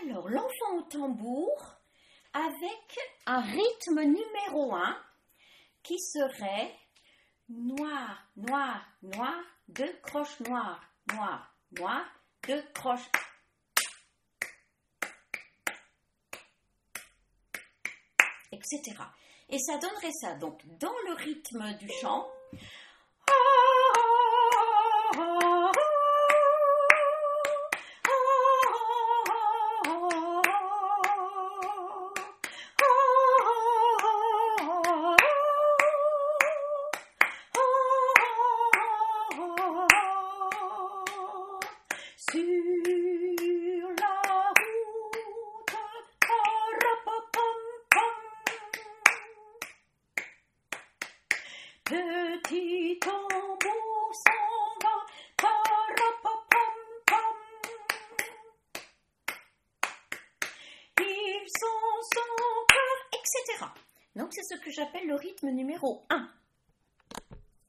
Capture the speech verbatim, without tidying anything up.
Alors, l'enfant au tambour avec un rythme numéro un qui serait noir, noir, noir, deux croches noires, noir, noir, deux croches. Etc. Et ça donnerait ça, donc, dans le rythme du chant. Sur la route, petit tambour s'en va, parapapam-pam. Il sent son cœur, et cetera. Donc c'est ce que j'appelle le rythme numéro un.